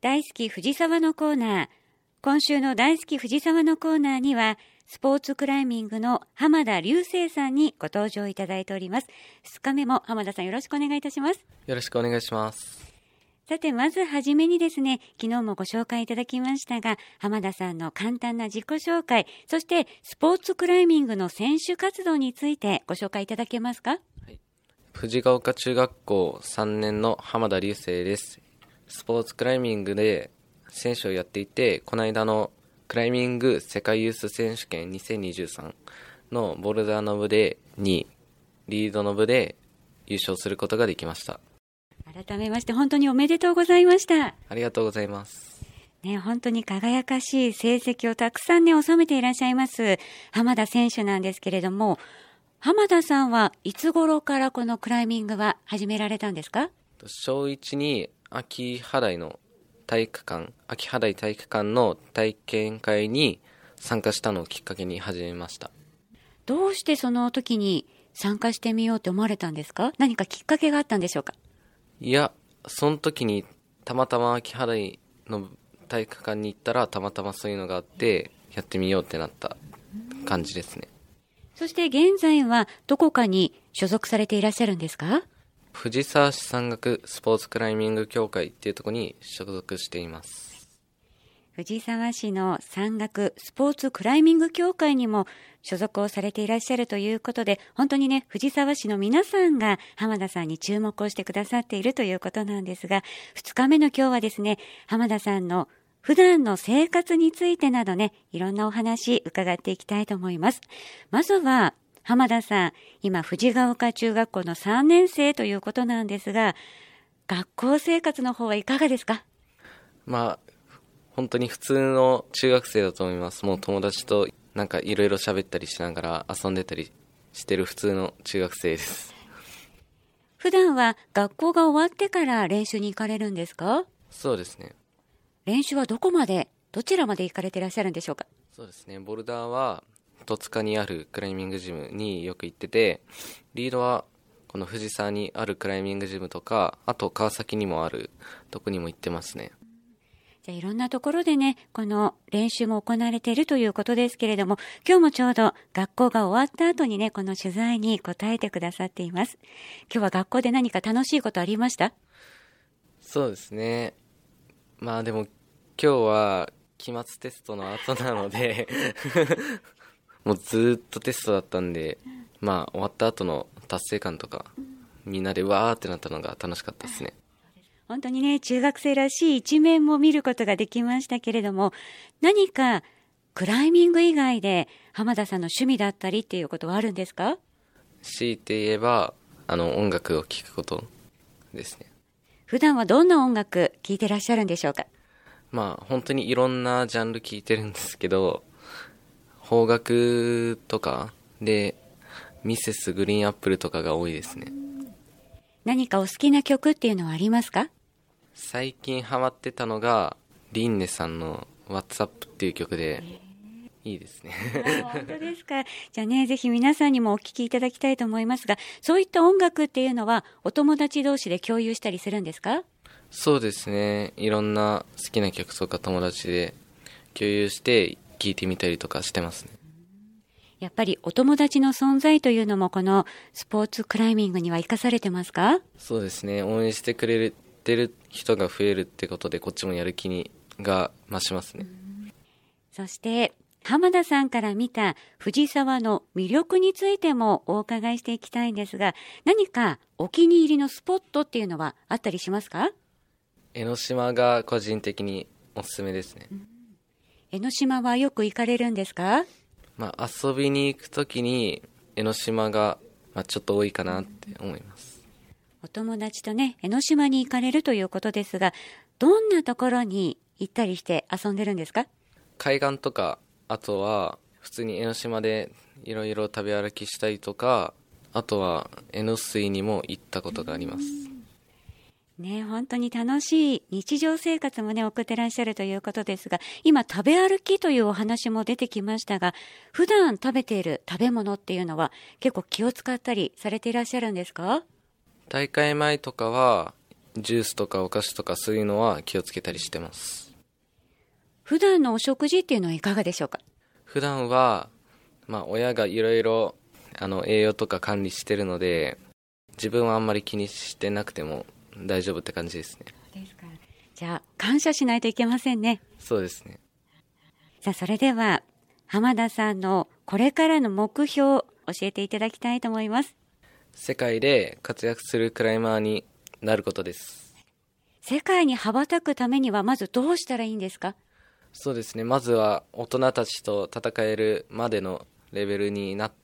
大好き藤沢のコーナー。今週の大好き藤沢のコーナーには、スポーツクライミングの浜田隆成さんにご登場いただいております。2日目も浜田さんよろしくお願いいたします。 よろしくお願いします。 さて、まずはじめにですね、昨日もご紹介いただきましたが、浜田さんの簡単な自己紹介、そしてスポーツクライミングの選手活動についてご紹介いただけますか？はい、 藤ヶ丘中学校3年の浜田隆成です。スポーツクライミングで選手をやっていて、この間のクライミング世界ユース選手権2023のボルダーの部で2位、リードの部で優勝することができました。 改めまして本当におめでとうございました。 ありがとうございます。 ね、本当に輝かしい成績をたくさんね、収めていらっしゃいます浜田選手なんですけれども、浜田さんはいつ頃からこのクライミングは始められたんですか？ 小1に秋葉台体育館の体験会に参加したのをきっかけに始めました。 どうしてその時に参加してみようと思われたんですか？何かきっかけがあったんでしょうか？ いや、その時にたまたま秋葉台の体育館に行ったらたまたまそういうのがあってやってみようってなった感じですね。 そして現在はどこかに所属されていらっしゃるんですか？ 藤沢市山岳スポーツクライミング協会っていうところに所属しています。 藤沢市の山岳スポーツクライミング協会にも所属をされていらっしゃるということで、本当にね、藤沢市の皆さんが浜田さんに注目をしてくださっているということなんですが、2日目の今日はですね、浜田さんの普段の生活についてなどね、いろんなお話伺っていきたいと思います。まずは浜田さん、今藤ヶ丘中学校の3年生ということなんですが、学校生活の方はいかがですか？ 本当に普通の中学生だと思います。もう友達となんかいろいろ喋ったりしながら遊んでたりしてる普通の中学生です。 普段は学校が終わってから練習に行かれるんですか？ そうですね。 練習はどちらまで行かれていらっしゃるんでしょうか？ そうですね。ボルダーは戸塚にあるクライミングジムによく行ってて、リードはこの藤沢にあるクライミングジムとか、あと川崎にもあるとこにも行ってますね。 じゃあいろんなところでね、この練習も行われているということですけれども、今日もちょうど学校が終わった後にね、この取材に答えてくださっています。今日は学校で何か楽しいことありました？ そうですね。でも今日は期末テストの後なのでもうずっとテストだったんで、終わった後の達成感とか、みんなでわーってなったのが楽しかったですね。 本当にね、中学生らしい一面も見ることができましたけれども、何かクライミング以外で浜田さんの趣味だったりっていうことはあるんですか？ 強いて言えば音楽を聴くことですね。 普段はどんな音楽聴いてらっしゃるんでしょうか？ 本当にいろんなジャンル聴いてるんですけど、邦楽とかでミセスグリーンアップルとかが多いですね。 何かお好きな曲っていうのはありますか？ 最近ハマってたのがリンネさんの What's Up っていう曲で、いいですね。 本当ですか。じゃあね、ぜひ皆さんにもお聴きいただきたいと思いますが、そういった音楽っていうのはお友達同士で共有したりするんですか？ そうですね。いろんな好きな曲とか友達で共有して聴いてみたりとかしてますね。 やっぱりお友達の存在というのもこのスポーツクライミングには生かされてますか？ そうですね。応援してくれてる人が増えるってことで、こっちもやる気が増しますね。 そして浜田さんから見た藤沢の魅力についてもお伺いしていきたいんですが、何かお気に入りのスポットっていうのはあったりしますか？ 江ノ島が個人的におすすめですね。 江ノ島はよく行かれるんですか？ 遊びに行くときに江ノ島がちょっと多いかなって思います。 お友達とね、江ノ島に行かれるということですが、どんなところに行ったりして遊んでるんですか？ 海岸とか、あとは普通に江ノ島でいろいろ食べ歩きしたりとか、あとは江ノ水にも行ったことがあります。 ね、本当に楽しい日常生活もね、送ってらっしゃるということですが、今食べ歩きというお話も出てきましたが、普段食べている食べ物っていうのは結構気を使ったりされていらっしゃるんですか？ 大会前とかはジュースとかお菓子とかそういうのは気をつけたりしてます。 普段のお食事っていうのはいかがでしょうか？ 普段は、親がいろいろ栄養とか管理してるので、自分はあんまり気にしてなくても大丈夫って感じですね。 ですか。じゃあ感謝しないといけませんね。 そうですね。 さあ、それでは浜田さんのこれからの目標を教えていただきたいと思います。 世界で活躍するクライマーになることです。 世界に羽ばたくためにはまずどうしたらいいんですか？ そうですね。まずは大人たちと戦えるまでのレベルになって、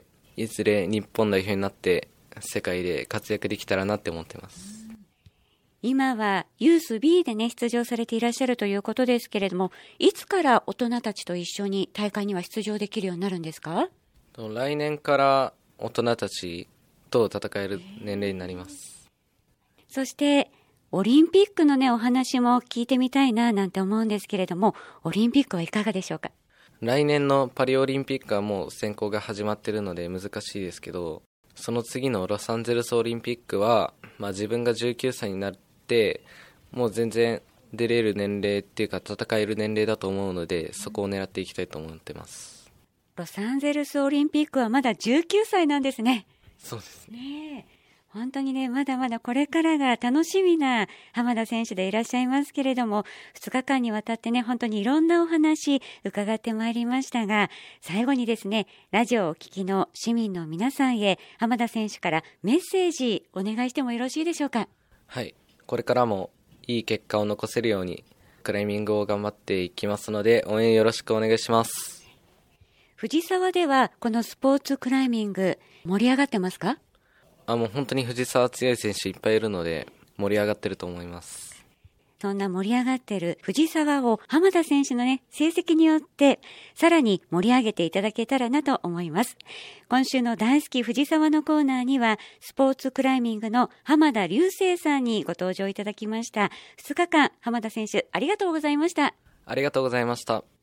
いずれ日本代表になって世界で活躍できたらなって思ってます。 今はユース B でね、出場されていらっしゃるということですけれども、いつから大人たちと一緒に大会には出場できるようになるんですか？ 来年から大人たちと戦える年齢になります。 そしてオリンピックのね、お話も聞いてみたいななんて思うんですけれども、オリンピックはいかがでしょうか？ 来年のパリオリンピックはもう選考が始まっているので難しいですけど、その次のロサンゼルスオリンピックは、自分が19歳になってもう全然出れる年齢っていうか戦える年齢だと思うので、そこを狙っていきたいと思ってます。 ロサンゼルスオリンピックはまだ19歳なんですね。 そうですね。 ねえ、本当にね、まだまだこれからが楽しみな浜田選手でいらっしゃいますけれども、2日間にわたってね、本当にいろんなお話伺ってまいりましたが、最後にですね、ラジオをお聞きの市民の皆さんへ、浜田選手からメッセージお願いしてもよろしいでしょうか？ はい、これからもいい結果を残せるようにクライミングを頑張っていきますので、応援よろしくお願いします。 藤沢ではこのスポーツクライミング盛り上がってますか？ もう本当に藤沢強い選手いっぱいいるので盛り上がってると思います。 そんな盛り上がっている藤沢を浜田選手のね、成績によってさらに盛り上げていただけたらなと思います。今週の大好き藤沢のコーナーには、スポーツクライミングの浜田隆成さんにご登場いただきました。2日間、浜田選手ありがとうございました。 ありがとうございました。